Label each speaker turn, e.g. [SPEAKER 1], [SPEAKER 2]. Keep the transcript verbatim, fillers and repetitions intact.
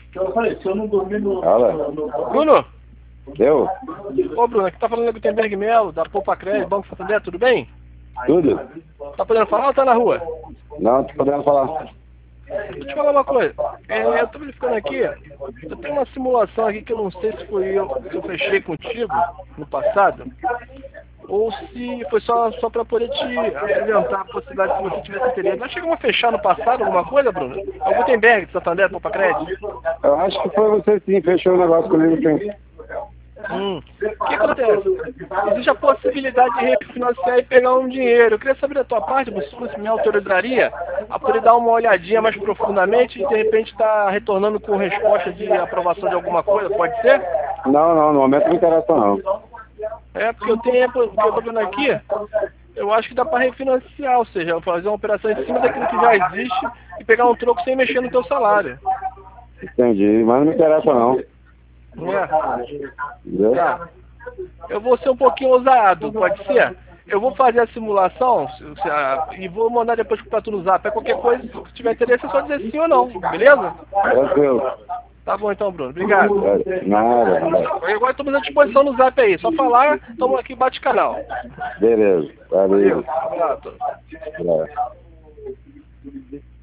[SPEAKER 1] Eu falei, se eu não dormir no...
[SPEAKER 2] Fala.
[SPEAKER 3] Bruno?
[SPEAKER 2] Deu?
[SPEAKER 3] Ô, Bruno, aqui tá falando Gutenberg Melo, da Poupa Crédito, Banco Santander, tudo bem?
[SPEAKER 2] Tudo?
[SPEAKER 3] Tá podendo falar ou tá na rua?
[SPEAKER 2] Não, tô podendo falar.
[SPEAKER 3] Deixa eu te falar uma coisa. É, eu tô verificando aqui, eu tenho uma simulação aqui que eu não sei se foi eu que eu fechei contigo no passado, ou se foi só, só para poder te apresentar a possibilidade que você tivesse interesse. Nós chegamos a fechar no passado alguma coisa, Bruno? É o Gutenberg, de Santander, Poupa Crédito?
[SPEAKER 2] Eu acho que foi você sim, fechou o negócio comigo sim.
[SPEAKER 3] Hum. O que acontece? Existe a possibilidade de refinanciar e pegar um dinheiro. Eu queria saber da tua parte, você me autorizaria a poder dar uma olhadinha mais profundamente e de repente estar retornando com resposta de aprovação de alguma coisa, pode ser?
[SPEAKER 2] Não, não, no momento não interessa não.
[SPEAKER 3] É, porque eu tenho, porque eu tô vendo aqui, eu acho que dá para refinanciar, ou seja, fazer uma operação em cima daquilo que já existe e pegar um troco sem mexer no teu salário.
[SPEAKER 2] Entendi, mas não me interessa não.
[SPEAKER 3] É. Tá. Eu vou ser um pouquinho ousado, pode ser? Eu vou fazer a simulação se, se, a, e vou mandar depois para tu no zap. É qualquer coisa, se tiver interesse, é só dizer sim ou não, beleza?
[SPEAKER 2] Tranquilo.
[SPEAKER 3] Tá bom então, Bruno. Obrigado.
[SPEAKER 2] Nada, nada.
[SPEAKER 3] Eu agora estamos à disposição no zap aí. Só falar, estamos aqui, bate canal.
[SPEAKER 2] Beleza, valeu.
[SPEAKER 3] Valeu. Um abraço.
[SPEAKER 2] Valeu.